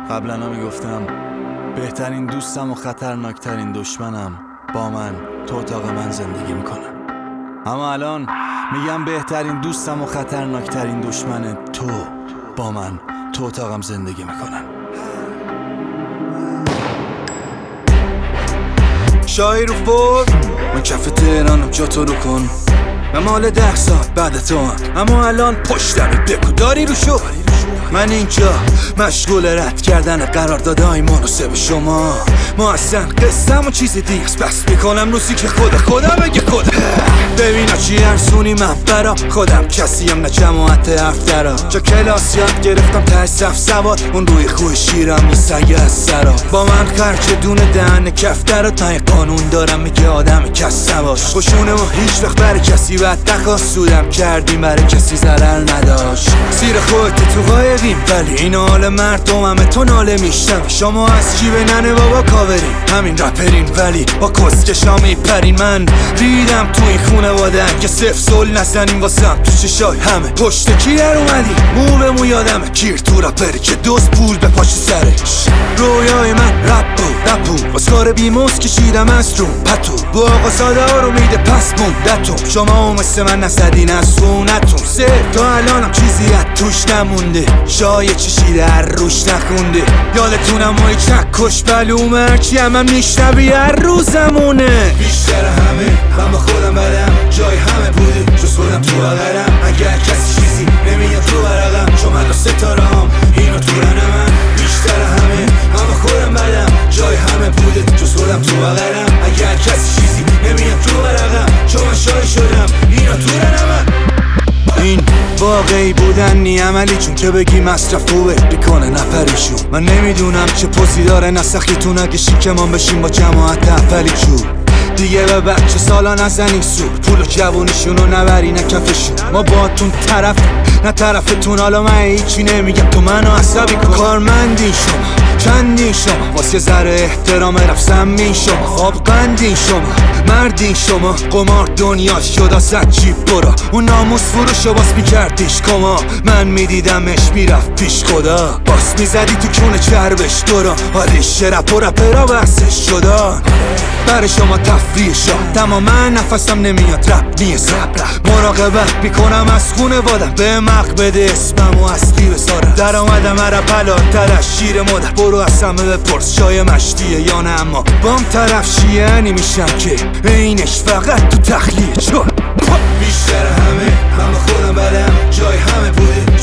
قبلا میگفتم بهترین دوستم و خطرناکترین دشمنم با من تو اتاق من زندگی میکنه، اما الان میگم بهترین دوستم و خطرناکترین دشمن تو با من تو اتاقم زندگی میکنن. شاهی رو فور من کف تهرانم، جا تو رو کن. من مال 10 ساعت بعد تو هم، اما الان پشتمی بگو داری رو شو. من اینجا مشغول رد کردن قراردادهای مناسب شما. ما اصلا قصم و چیز دیگه است، بس میکنم روزی که خدا بگه خدا. ببینا چی ارزونی من برا خودم، کسیم نه جماعت افترا. جا کلاس یاد گرفتم ته صف سواد، اون روی خوی شیرم میسگه از سرا. با من خرچ دونه دهن کفترات، من قانون دارم میگه آدم کس سواش. خوشونه ما هیچ وقت برای کسی بد نخواست، سودم کردیم برای کسی ضرر نداشت. زیر خودت تو قایقیم ولی این حال مردم همه تو ناله میشتم. شما از جیب ننه بابا کاورین، همین رپرین ولی با کسکشا میپرین. من ریدم تو این خونواده که صفر سل نزنیم واسم تو چشای همه. پشت کی در اومدی مو به مو یادمه، کیر تو رپری که دوست پول به پاش سرش. رویای من رپ بود باز کار بیموز کشیدم از رو پتو. با آقا ساده ها رو میده پس موندتون، شما مثل من نزدین از سونتون. تا الانم چیزی از توش نمونده، شایه چشیده هر روش نخونده. یادتونم مای چکش بلوم هرچی هم میشنوی هر روزمونه. بیشتر همه من با خودم بدم، جای همه بوده جز خودم تو بغلم. اگر کسی چیزی نمیاد تو برقم، چون من ستاره هم اینو تو رنمم. بیشتر همه من با خودم بدم، جای همه بوده جز خودم تو بغلم. اگر کسی چیزی نمیاد تو برقم، چون من شای شدم اینو تو رنمم. این واقعی بودن نی عملی، چون که بگی مصرف خوبه بیکنه نپریشون. من نمیدونم چه پوزی داره نسخیتون، اگه شیکمان بشیم با جماعت اولی چون دیگه به بچه سالا نزنین سور. پول و جوونیشونو نبری نه کفشون. ما باتون طرف نه طرفتون، حالا من هیچی نمیگم تو منو عصبی کن. کارمندین شما چندین شما، واسه ذره احترام رفسم این شما. خواب قندین شما مردین شما، قمار دنیا شد آسد جیب برا. اون ناموس فروشو باس میکردیش کما، من میدیدمش میرفت پیش خدا. باس میزدی تو کونه چربش دورا، حالیش رپ و رپرا بحثش شدن. برای شما تفریح شد تماما نفسم نمیاد رپ نیست. مراقبت میکنم از خونه وادم، به مق بده اسمم و اصلی بسارم. در آمدم عرب حلالتر از شیر مادر، برو از همه بپرس شای مشتیه یا نه. اما بام طرف شیعنی میشم که اینش فقط تو تخلیه. چون بیشتر همه من با خودم بدم، جای همه بوده